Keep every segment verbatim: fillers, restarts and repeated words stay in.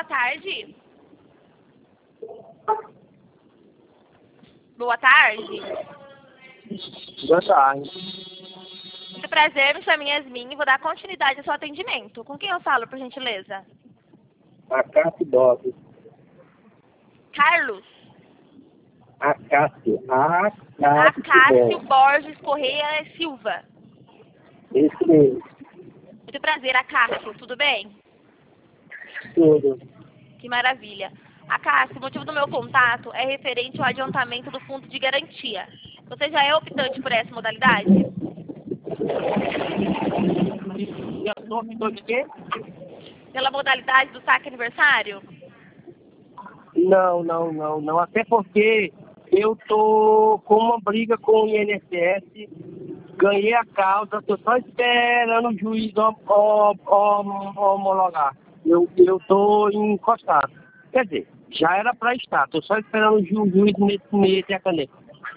boa tarde. Boa tarde. Boa tarde. Muito prazer, me chamo Yasmin e vou dar continuidade ao seu atendimento. Com quem eu falo, por gentileza? Acácio Borges. Carlos. Acácio. Acácio, Acácio Borges Correia Silva. Esse mesmo. Muito prazer, Acácio. Tudo bem? Tudo. Que maravilha. Acácio, o motivo do meu contato é referente ao adiantamento do fundo de garantia. Você já é optante por essa modalidade? E a sua opção de quê? Pela modalidade do saque aniversário? Não, não, não, não. Até porque eu tô com uma briga com o I N S S, ganhei a causa, tô só esperando o juiz hom- hom- hom- homologar. Eu, eu tô encostado. Quer dizer, já era para estar, tô só esperando o ju- juiz meter meter a caneta.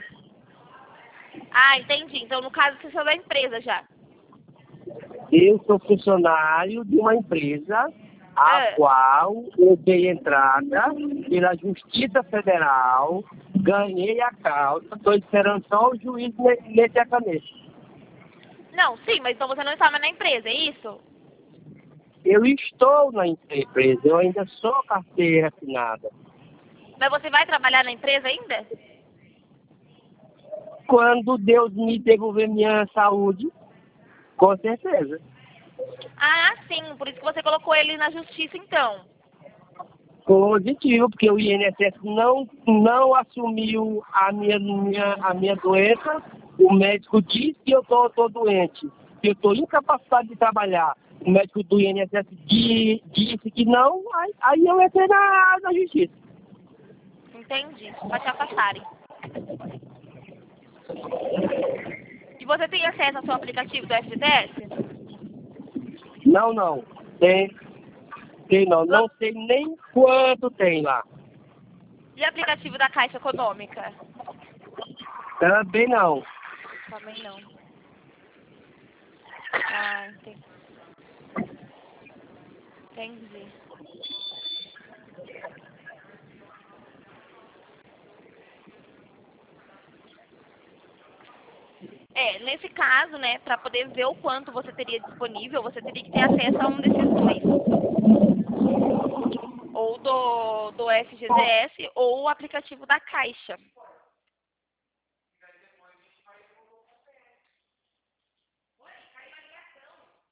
Ah, entendi. Então, no caso, você saiu da empresa já. Eu sou funcionário de uma empresa a É. qual eu dei entrada pela Justiça Federal, ganhei a causa, estou esperando só o juiz me- meter a caneta. Não, sim, mas então você não estava na empresa, é isso? Eu estou na empresa, eu ainda sou carteira assinada. Mas você vai trabalhar na empresa ainda? Quando Deus me devolver minha saúde, com certeza. Ah, sim. Por isso que você colocou ele na justiça, então. Positivo, porque o I N S S não, não assumiu a minha, minha, a minha doença. O médico disse que eu tô, tô doente, que eu estou incapacitado de trabalhar. O médico do I N S S di- disse que não, aí, aí eu entrei na, na justiça. Entendi. Pra te afastarem. E você tem acesso ao seu aplicativo do F G T S? Não, não. Tem, tem não. Não sei nem quanto tem lá. E aplicativo da Caixa Econômica? Também não. Também não. Ah, entendi. Entendi. É, nesse caso, né, para poder ver o quanto você teria disponível, você teria que ter acesso a um desses dois. Ou do, do F G T S ou o aplicativo da Caixa.